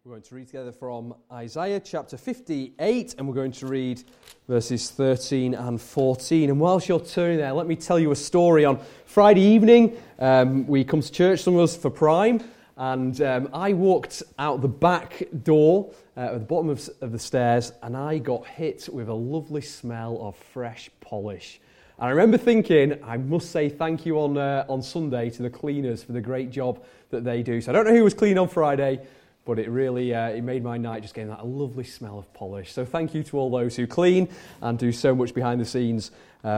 We're going to read together from Isaiah chapter 58, and we're going to read verses 13 and 14. And whilst you're turning there, let me tell you a story. On Friday evening, we come to church, some of us for Prime, and I walked out the back door at the bottom of the stairs, and I got hit with a lovely smell of fresh polish. And I remember thinking, I must say thank you on Sunday to the cleaners for the great job that they do. So I don't know who was clean on Friday, but it really it made my night just getting that lovely smell of polish. So thank you to all those who clean and do so much behind the scenes,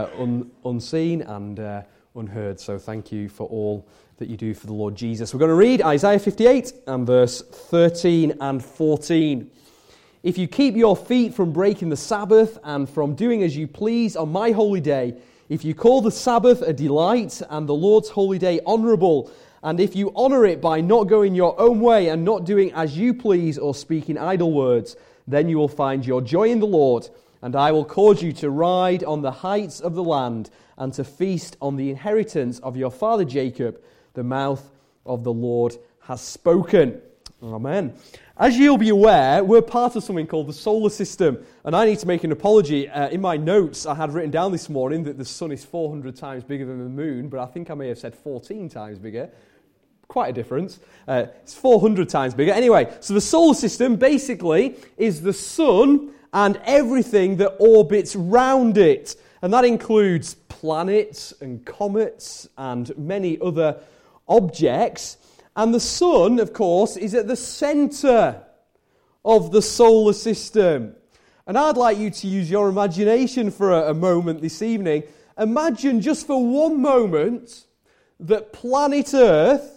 unseen and unheard. So thank you for all that you do for the Lord Jesus. We're going to read Isaiah 58 and verse 13 and 14. If you keep your feet from breaking the Sabbath and from doing as you please on my holy day, if you call the Sabbath a delight and the Lord's holy day honourable, and if you honour it by not going your own way and not doing as you please or speaking idle words, then you will find your joy in the Lord, and I will cause you to ride on the heights of the land and to feast on the inheritance of your father Jacob. The mouth of the Lord has spoken. Amen. As you'll be aware, we're part of something called the solar system, and I need to make an apology. In my notes, I had written down this morning that the sun is 400 times bigger than the moon, but I think I may have said 14 times bigger. Quite a difference. It's 400 times bigger. Anyway, so the solar system basically is the sun and everything that orbits round it, and that includes planets and comets and many other objects. And the sun, of course, is at the centre of the solar system. And I'd like you to use your imagination for a moment this evening. Imagine just for one moment that planet Earth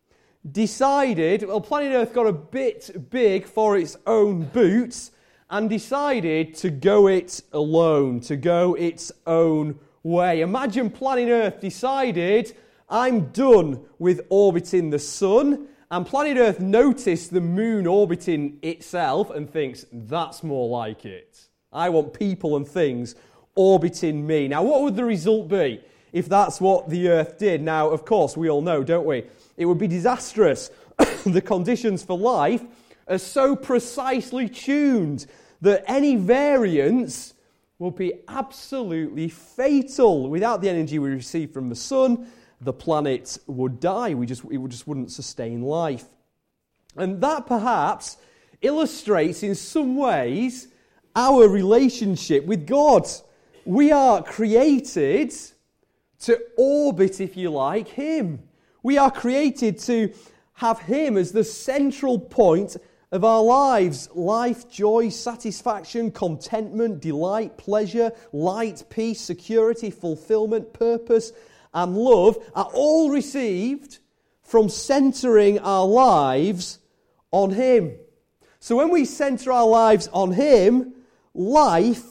decided, well, planet Earth got a bit big for its own boots and decided to go it alone, to go its own way. Imagine planet Earth decided, I'm done with orbiting the sun, and planet Earth noticed the moon orbiting itself and thinks, that's more like it. I want people and things orbiting me. Now, what would the result be if that's what the Earth did? Now, of course, we all know, don't we? It would be disastrous. The conditions for life are so precisely tuned that any variance will be absolutely fatal. Without the energy we receive from the sun, the planet would die. It just wouldn't sustain life. And that perhaps illustrates in some ways our relationship with God. We are created to orbit, if you like, Him. We are created to have Him as the central point of our lives. Life, joy, satisfaction, contentment, delight, pleasure, light, peace, security, fulfillment, purpose, and love are all received from centering our lives on Him. So when we center our lives on Him, life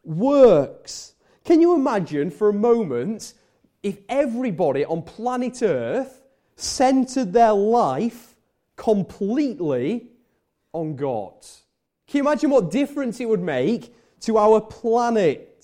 works. Can you imagine for a moment if everybody on planet Earth centered their life completely on God? Can you imagine what difference it would make to our planet?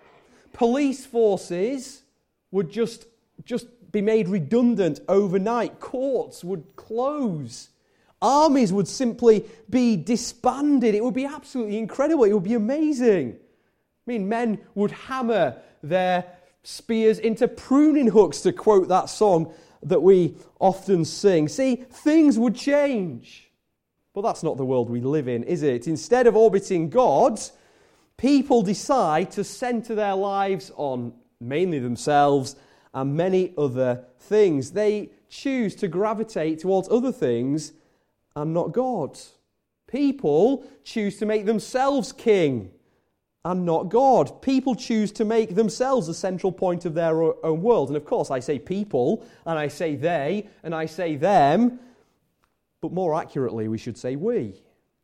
Police forces would just be made redundant overnight. Courts would close. Armies would simply be disbanded. It would be absolutely incredible. It would be amazing. I mean, men would hammer their spears into pruning hooks, to quote that song that we often sing. See, things would change. But that's not the world we live in, is it? Instead of orbiting God, people decide to center their lives on mainly themselves and many other things. They choose to gravitate towards other things and not God. People choose to make themselves king and not God. People choose to make themselves the central point of their own world. And of course, I say people, and I say they, and I say them, but more accurately, we should say we.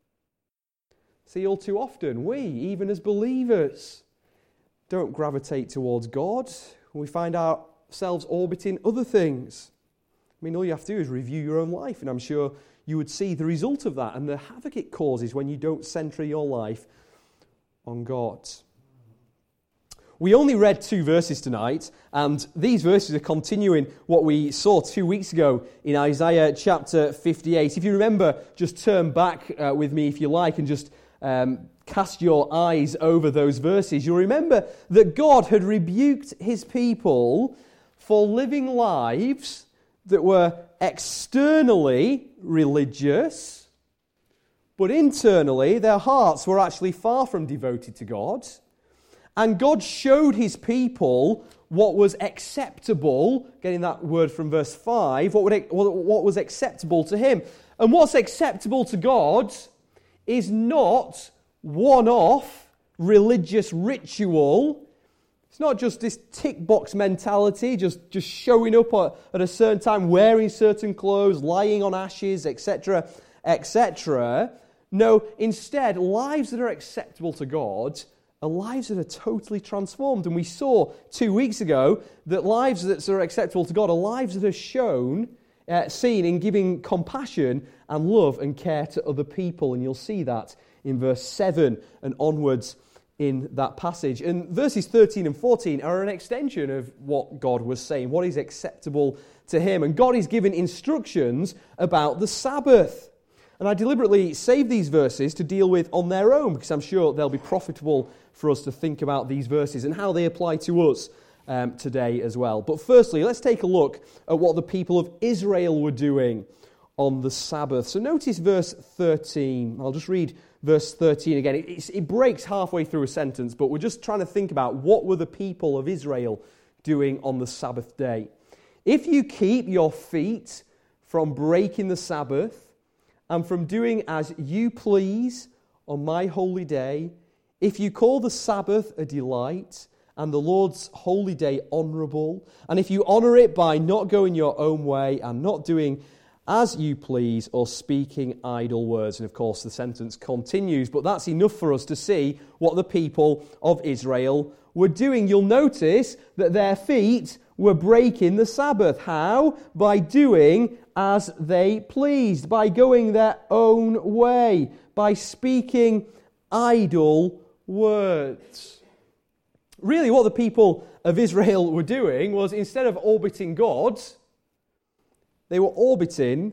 See, all too often, we, even as believers, don't gravitate towards God. We find ourselves orbiting other things. I mean, all you have to do is review your own life, and I'm sure you would see the result of that and the havoc it causes when you don't center your life on God. We only read 2 verses tonight, and these verses are continuing what we saw 2 weeks ago in Isaiah chapter 58. If you remember, just turn back with me if you like and just cast your eyes over those verses. You'll remember that God had rebuked his people for living lives that were externally religious, but internally their hearts were actually far from devoted to God. And God showed his people what was acceptable, getting that word from verse 5, what was acceptable to him. And what's acceptable to God is not one-off religious ritual. It's not just this tick box mentality, just showing up at a certain time, wearing certain clothes, lying on ashes, etc., etc. No, instead, lives that are acceptable to God are lives that are totally transformed. And we saw 2 weeks ago that lives that are acceptable to God are lives that are seen in giving compassion and love and care to other people. And you'll see that in verse 7 and onwards in that passage. And verses 13 and 14 are an extension of what God was saying, what is acceptable to him. And God is giving instructions about the Sabbath. And I deliberately saved these verses to deal with on their own, because I'm sure they'll be profitable for us to think about these verses and how they apply to us today as well. But firstly, let's take a look at what the people of Israel were doing on the Sabbath. So notice verse 13. I'll just read verse 13 again. It breaks halfway through a sentence, but we're just trying to think about what were the people of Israel doing on the Sabbath day. If you keep your feet from breaking the Sabbath and from doing as you please on my holy day, if you call the Sabbath a delight and the Lord's holy day honourable, and if you honour it by not going your own way and not doing as you please or speaking idle words. And of course the sentence continues, but that's enough for us to see what the people of Israel were doing. You'll notice that their feet were breaking the Sabbath. How? By doing as they pleased, by going their own way, by speaking idle words. Really what the people of Israel were doing was, instead of orbiting God, they were orbiting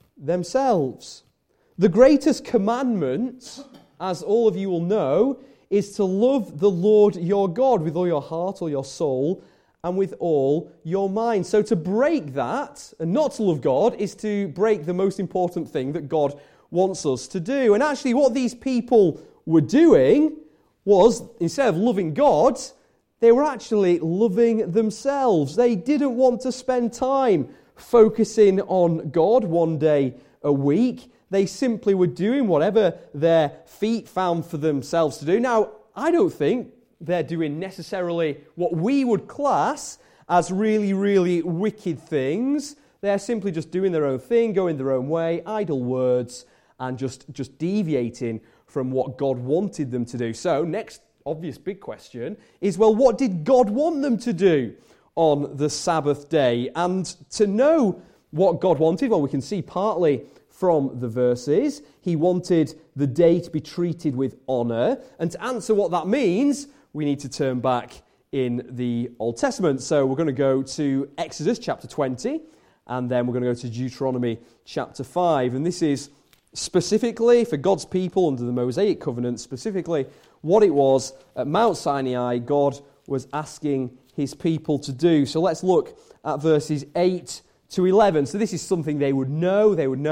themselves. The greatest commandment, as all of you will know, is to love the Lord your God with all your heart, all your soul, and with all your mind. So to break that, and not to love God, is to break the most important thing that God wants us to do. And actually what these people were doing was, instead of loving God, they were actually loving themselves. They didn't want to spend time focusing on God one day a week. They simply were doing whatever their feet found for themselves to do. Now, I don't think they're doing necessarily what we would class as really, really wicked things. They're simply just doing their own thing, going their own way, idle words, and just deviating from what God wanted them to do. So, next obvious big question is, well, what did God want them to do on the Sabbath day? And to know what God wanted, well, we can see partly from the verses. He wanted the day to be treated with honour. And to answer what that means, we need to turn back in the Old Testament. So we're going to go to Exodus chapter 20, and then we're going to go to Deuteronomy chapter 5. And this is specifically for God's people under the Mosaic covenant, specifically what it was at Mount Sinai God was asking his people to do. So let's look at verses 8 to 11. So this is something they would know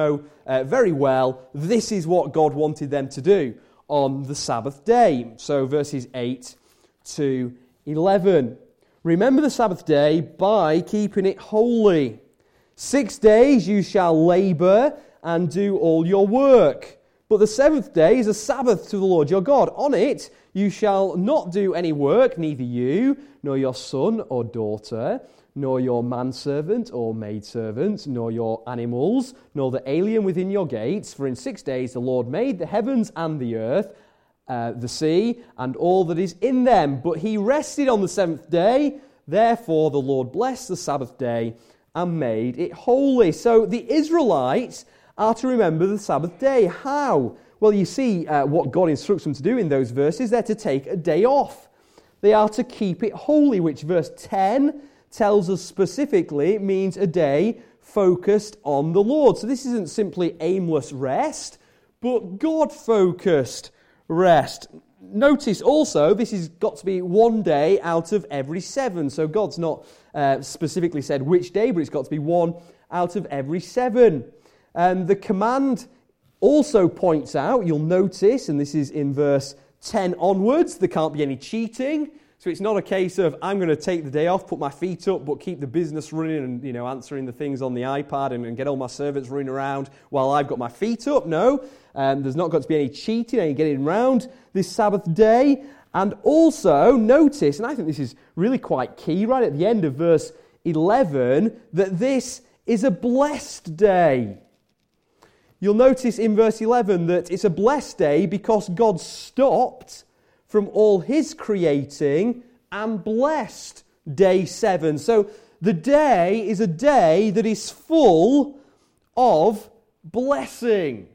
very well. This is what God wanted them to do on the Sabbath day. So verses 8 to 11. Remember the Sabbath day by keeping it holy. 6 days you shall labour and do all your work. But the seventh day is a Sabbath to the Lord your God. On it you shall not do any work, neither you, nor your son or daughter, nor your manservant or maidservant, nor your animals, nor the alien within your gates. For in 6 days the Lord made the heavens and the earth, the sea, and all that is in them. But he rested on the seventh day. Therefore the Lord blessed the Sabbath day and made it holy. So the Israelites are to remember the Sabbath day. How? Well, you see what God instructs them to do in those verses. They're to take a day off. they are to keep it holy, which verse 10 tells us specifically it means a day focused on the Lord. So this isn't simply aimless rest, but God-focused rest. Notice also, this has got to be one day out of every 7. So God's not specifically said which day, but it's got to be one out of every 7. The command also points out, you'll notice, and this is in verse 10 onwards, there can't be any cheating. So it's not a case of, I'm going to take the day off, put my feet up, but keep the business running and, answering the things on the iPad and get all my servants running around while I've got my feet up. No, there's not got to be any cheating, any getting around this Sabbath day. And also, notice, and I think this is really quite key, right at the end of verse 11, that this is a blessed day. You'll notice in verse 11 that it's a blessed day because God stopped from all his creating and blessed day 7. So the day is a day that is full of blessing.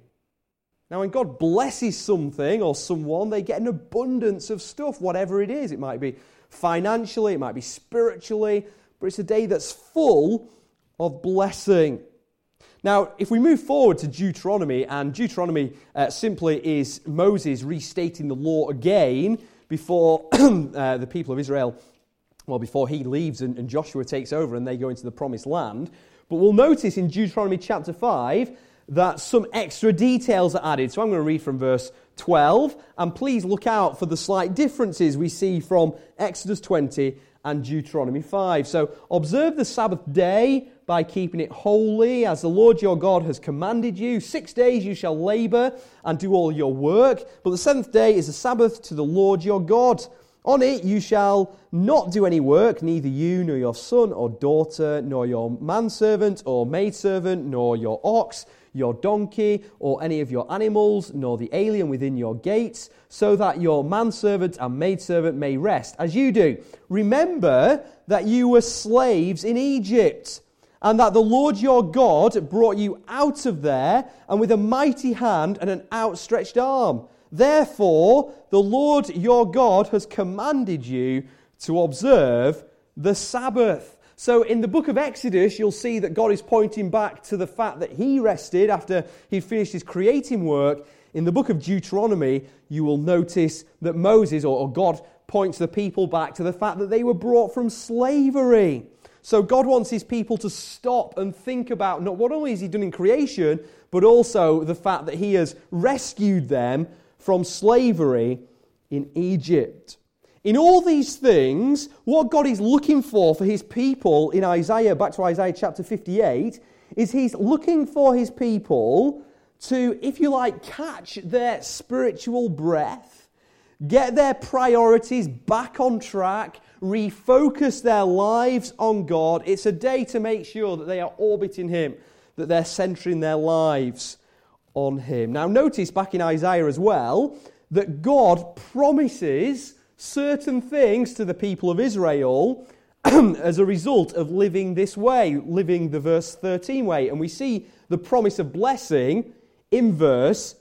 Now when God blesses something or someone, they get an abundance of stuff, whatever it is. It might be financially, it might be spiritually, but it's a day that's full of blessing. Now, if we move forward to Deuteronomy, and Deuteronomy simply is Moses restating the law again before the people of Israel, before he leaves and Joshua takes over and they go into the promised land. But we'll notice in Deuteronomy chapter 5 that some extra details are added. So I'm going to read from verse 12, and please look out for the slight differences we see from Exodus 20 and Deuteronomy 5. So observe the Sabbath day by keeping it holy, as the Lord your God has commanded you. 6 days you shall labor and do all your work, but the 7th day is a Sabbath to the Lord your God. On it you shall not do any work, neither you, nor your son or daughter, nor your manservant or maidservant, nor your ox, your donkey, or any of your animals, nor the alien within your gates, so that your manservant and maidservant may rest, as you do. Remember that you were slaves in Egypt, and that the Lord your God brought you out of there, and with a mighty hand and an outstretched arm. Therefore, the Lord your God has commanded you to observe the Sabbath. So in the book of Exodus, you'll see that God is pointing back to the fact that he rested after he finished his creating work. In the book of Deuteronomy, you will notice that Moses, or God, points the people back to the fact that they were brought from slavery. So God wants his people to stop and think about not what only has he done in creation, but also the fact that he has rescued them from slavery in Egypt. In all these things, what God is looking for his people in Isaiah, back to Isaiah chapter 58, is he's looking for his people to, if you like, catch their spiritual breath, get their priorities back on track, refocus their lives on God. It's a day to make sure that they are orbiting him, that they're centering their lives on him. Now notice back in Isaiah as well, that God promises certain things to the people of Israel as a result of living this way, living the verse 13 way. And we see the promise of blessing in verse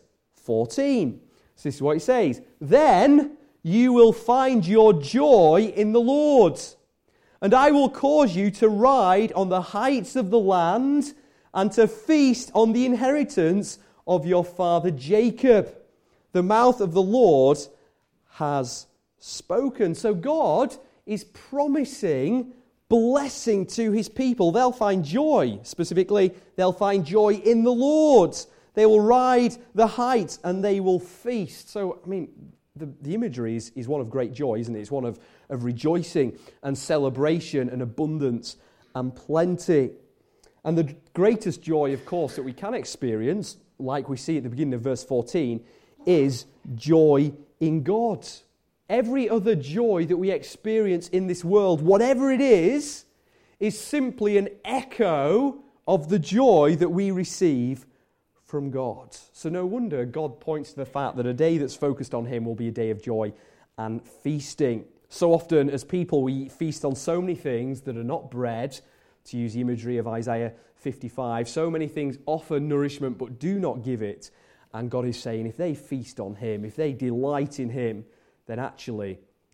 14. So this is what it says. Then you will find your joy in the Lord, and I will cause you to ride on the heights of the land and to feast on the inheritance of your father Jacob. The mouth of the Lord has spoken. So God is promising blessing to his people. They'll find joy. Specifically, they'll find joy in the Lord. They will ride the heights and they will feast. So, the imagery is one of great joy, isn't it? It's one of rejoicing and celebration and abundance and plenty. And the greatest joy, of course, that we can experience, like we see at the beginning of verse 14, is joy in God. Every other joy that we experience in this world, whatever it is simply an echo of the joy that we receive from God. So no wonder God points to the fact that a day that's focused on him will be a day of joy and feasting. So often as people, we feast on so many things that are not bread, to use the imagery of Isaiah 55. So many things offer nourishment but do not give it. And God is saying if they feast on him, if they delight in him, then actually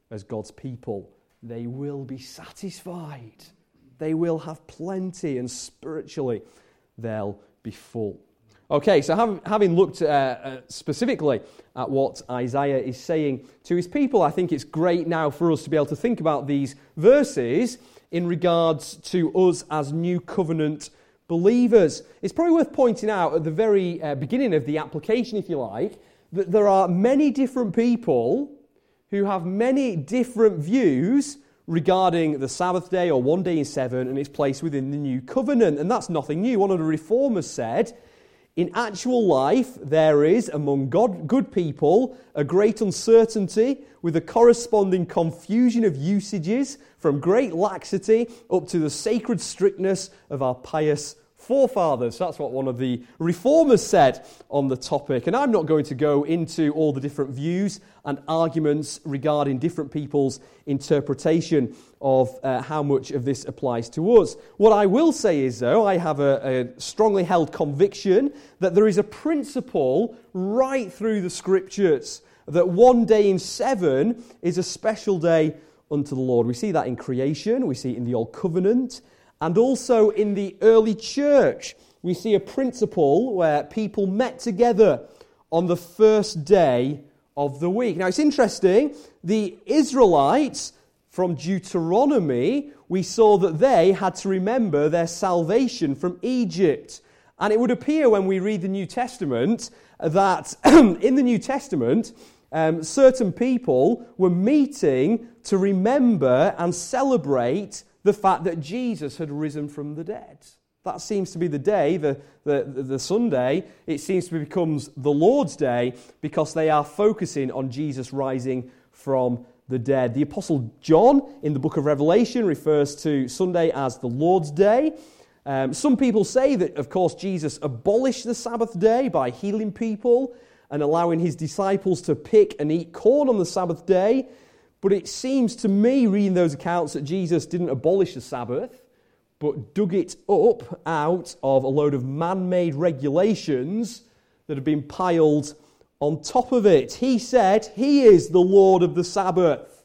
as God's people, they will be satisfied. They will have plenty, and spiritually they'll be full. Okay, so having looked specifically at what Isaiah is saying to his people, I think it's great now for us to be able to think about these verses in regards to us as new covenant believers. It's probably worth pointing out at the very beginning of the application, if you like, that there are many different people who have many different views regarding the Sabbath day or one day in seven and its place within the new covenant. And that's nothing new. One of the reformers said, in actual life, there is, among good people, a great uncertainty with a corresponding confusion of usages from great laxity up to the sacred strictness of our pious forefathers. That's what one of the reformers said on the topic. And I'm not going to go into all the different views and arguments regarding different people's interpretation of how much of this applies to us. What I will say is, though, I have a strongly held conviction that there is a principle right through the Scriptures that one day in seven is a special day unto the Lord. We see that in creation, we see it in the Old Covenant, and also in the early church. We see a principle where people met together on the first day of the week. Now, it's interesting, the Israelites from Deuteronomy, we saw that they had to remember their salvation from Egypt. And it would appear when we read the New Testament that in the New Testament, certain people were meeting to remember and celebrate the fact that Jesus had risen from the dead. That seems to be the day, the Sunday, it seems to becomes the Lord's Day because they are focusing on Jesus rising from the dead. The Apostle John in the book of Revelation refers to Sunday as the Lord's Day. Some people say that, of course, Jesus abolished the Sabbath day by healing people and allowing his disciples to pick and eat corn on the Sabbath day. But it seems to me, reading those accounts, that Jesus didn't abolish the Sabbath, but dug it up out of a load of man-made regulations that have been piled on top of it. He said he is the Lord of the Sabbath.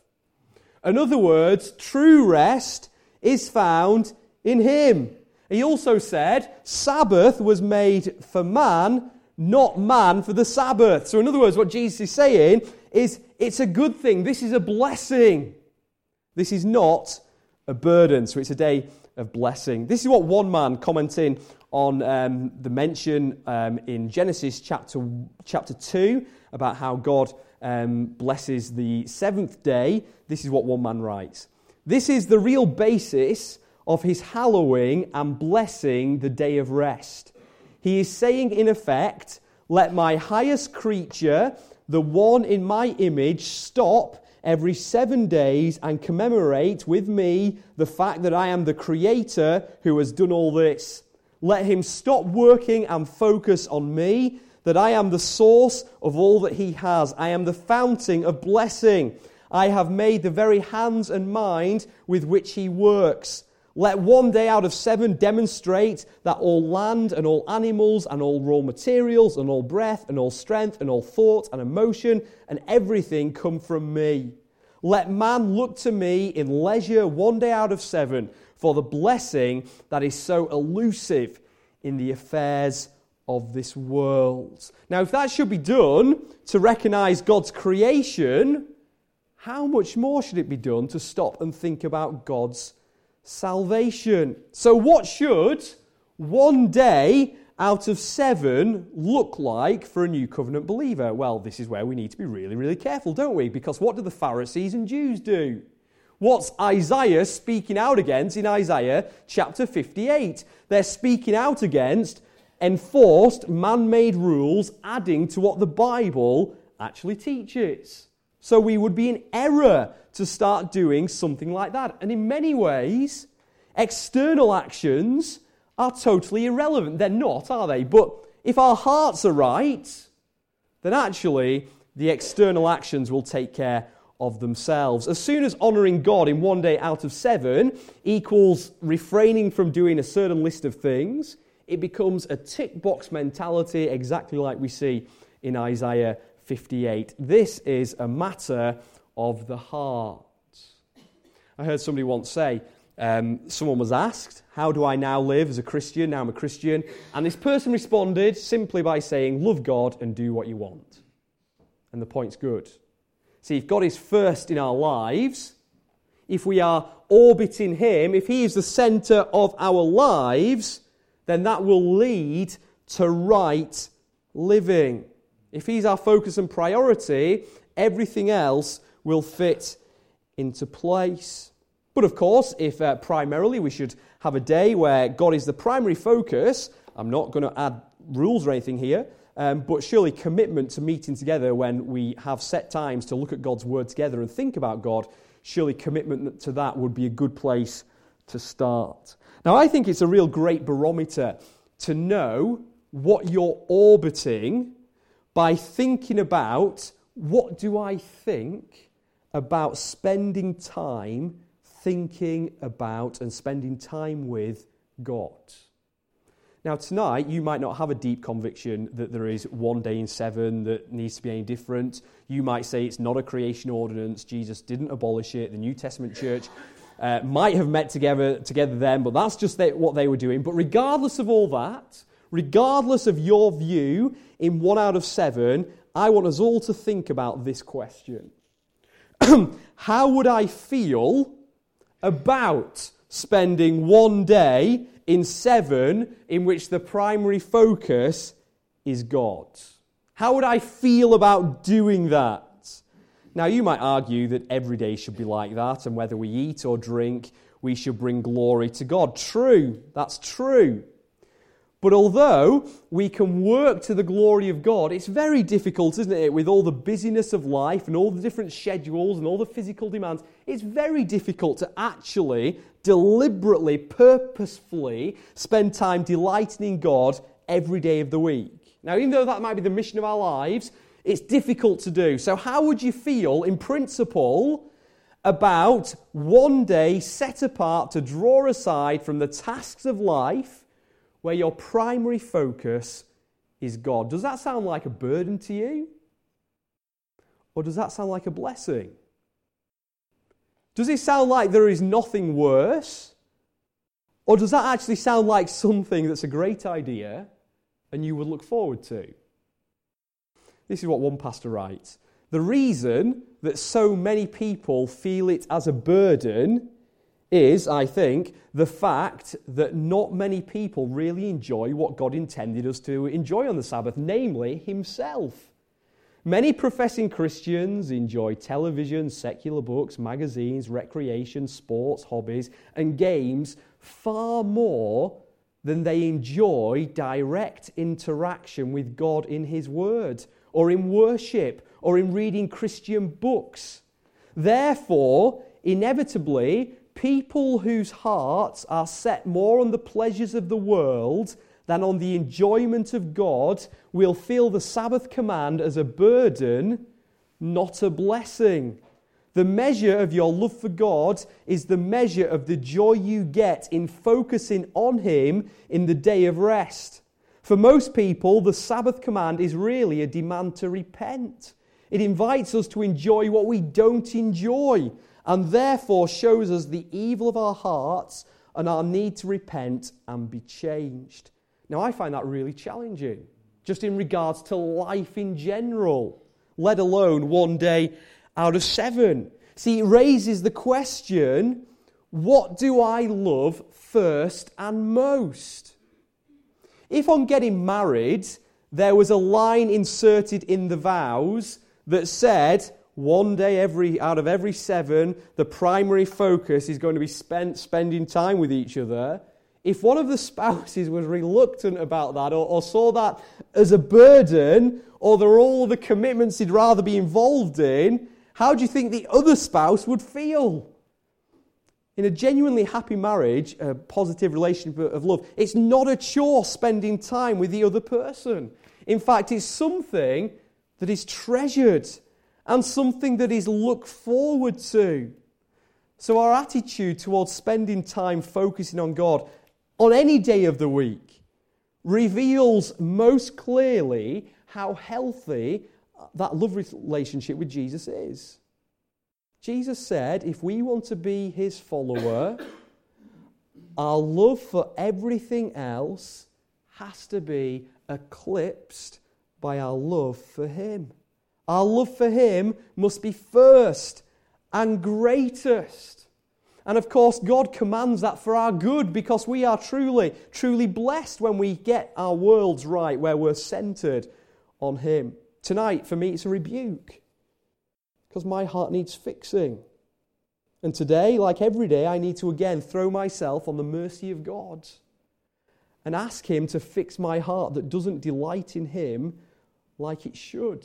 In other words, true rest is found in him. He also said Sabbath was made for man, not man for the Sabbath. So in other words, what Jesus is saying is it's a good thing. This is a blessing. This is not a burden. So it's a day of blessing. This is what one man commenting on the mention in Genesis chapter 2 about how God blesses the seventh day. This is what one man writes. This is the real basis of his hallowing and blessing the day of rest. He is saying, in effect, let my highest creature, the one in my image, stop every 7 days and commemorate with me the fact that I am the Creator who has done all this. Let him stop working and focus on me, that I am the source of all that he has. I am the fountain of blessing. I have made the very hands and mind with which he works. Let 1 day out of 7 demonstrate that all land and all animals and all raw materials and all breath and all strength and all thought and emotion and everything come from me. Let man look to me in leisure 1 day out of 7 for the blessing that is so elusive in the affairs of this world. Now, if that should be done to recognize God's creation, how much more should it be done to stop and think about God's salvation? So what should 1 day out of 7 look like for a new covenant believer? Well, this is where we need to be really, really careful, don't we? Because what do the Pharisees and Jews do? What's Isaiah speaking out against in Isaiah chapter 58? They're speaking out against enforced man-made rules adding to what the Bible actually teaches. So we would be in error to start doing something like that. And in many ways, external actions are totally irrelevant. They're not, are they? But if our hearts are right, then actually the external actions will take care of themselves. As soon as honouring God in 1 day out of 7 equals refraining from doing a certain list of things, it becomes a tick box mentality, exactly like we see in Isaiah 58. This is a matter of the heart. I heard somebody once say, someone was asked, how do I now live as a Christian? Now I'm a Christian. And this person responded simply by saying, love God and do what you want. And the point's good. See, if God is first in our lives, if we are orbiting Him, if He is the centre of our lives, then that will lead to right living. If He's our focus and priority, everything else will fit into place. But of course, if primarily we should have a day where God is the primary focus, I'm not going to add rules or anything here, but surely commitment to meeting together when we have set times to look at God's Word together and think about God, surely commitment to that would be a good place to start. Now, I think it's a real great barometer to know what you're orbiting by thinking about, what do I think about spending time thinking about and spending time with God? Now, tonight, you might not have a deep conviction that there is one day in 7 that needs to be any different. You might say it's not a creation ordinance, Jesus didn't abolish it, the New Testament church might have met together then, but that's just what they were doing. But regardless of all that, regardless of your view in 1 out of 7, I want us all to think about this question. How would I feel about spending one day in 7 in which the primary focus is God? How would I feel about doing that? Now, you might argue that every day should be like that, and whether we eat or drink, we should bring glory to God. True, that's true. But although we can work to the glory of God, it's very difficult, isn't it, with all the busyness of life and all the different schedules and all the physical demands, it's very difficult to actually, deliberately, purposefully spend time delighting in God every day of the week. Now, even though that might be the mission of our lives, it's difficult to do. So how would you feel, in principle, about one day set apart to draw aside from the tasks of life where your primary focus is God? Does that sound like a burden to you? Or does that sound like a blessing? Does it sound like there is nothing worse? Or does that actually sound like something that's a great idea and you would look forward to? This is what one pastor writes. The reason that so many people feel it as a burden is, I think, the fact that not many people really enjoy what God intended us to enjoy on the Sabbath, namely Himself. Many professing Christians enjoy television, secular books, magazines, recreation, sports, hobbies, and games far more than they enjoy direct interaction with God in His Word, or in worship, or in reading Christian books. Therefore, inevitably, people whose hearts are set more on the pleasures of the world than on the enjoyment of God will feel the Sabbath command as a burden, not a blessing. The measure of your love for God is the measure of the joy you get in focusing on Him in the day of rest. For most people, the Sabbath command is really a demand to repent. It invites us to enjoy what we don't enjoy, and therefore shows us the evil of our hearts and our need to repent and be changed. Now, I find that really challenging, just in regards to life in general, let alone one day out of 7. See, it raises the question, what do I love first and most? If on getting married, there was a line inserted in the vows that said, one day out of every 7, the primary focus is going to be spending time with each other. If one of the spouses was reluctant about that or saw that as a burden, or there were all the commitments he'd rather be involved in, how do you think the other spouse would feel? In a genuinely happy marriage, a positive relationship of love, it's not a chore spending time with the other person. In fact, it's something that is treasured and something that is looked forward to. So our attitude towards spending time focusing on God on any day of the week reveals most clearly how healthy that love relationship with Jesus is. Jesus said if we want to be his follower, our love for everything else has to be eclipsed by our love for him. Our love for him must be first and greatest. And of course, God commands that for our good, because we are truly, truly blessed when we get our worlds right, where we're centered on him. Tonight, for me, it's a rebuke, because my heart needs fixing. And today, like every day, I need to again throw myself on the mercy of God and ask him to fix my heart that doesn't delight in him like it should.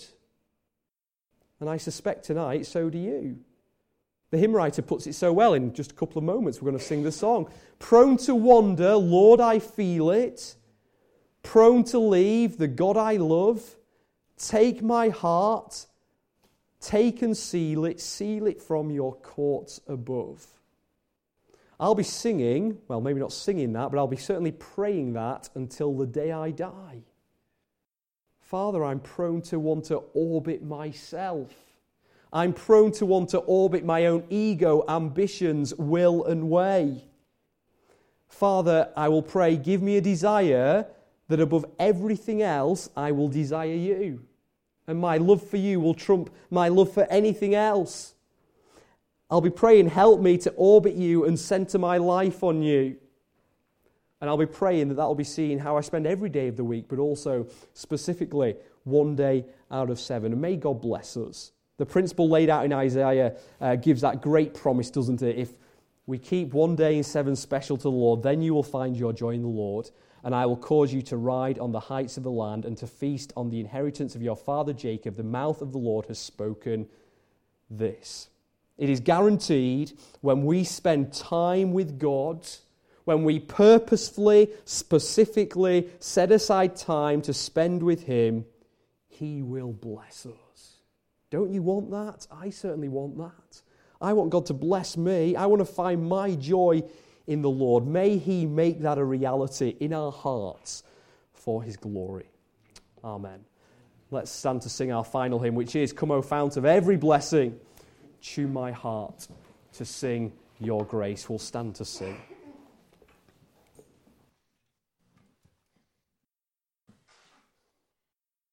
And I suspect tonight, so do you. The hymn writer puts it so well in just a couple of moments. We're going to sing the song. Prone to wander, Lord, I feel it. Prone to leave the God I love. Take my heart, take and seal it from your courts above. I'll be singing, well, maybe not singing that, but I'll be certainly praying that until the day I die. Father, I'm prone to want to orbit myself. I'm prone to want to orbit my own ego, ambitions, will and way. Father, I will pray, give me a desire that above everything else I will desire you. And my love for you will trump my love for anything else. I'll be praying, help me to orbit you and center my life on you. And I'll be praying that will be seen how I spend every day of the week, but also specifically one day out of 7. And may God bless us. The principle laid out in Isaiah gives that great promise, doesn't it? If we keep one day in 7 special to the Lord, then you will find your joy in the Lord. And I will cause you to ride on the heights of the land and to feast on the inheritance of your father Jacob. The mouth of the Lord has spoken this. It is guaranteed when we spend time with God, when we purposefully, specifically set aside time to spend with him, he will bless us. Don't you want that? I certainly want that. I want God to bless me. I want to find my joy in the Lord. May he make that a reality in our hearts for his glory. Amen. Let's stand to sing our final hymn, which is, Come, O Fount of every blessing, tune my heart to sing your grace. We'll stand to sing.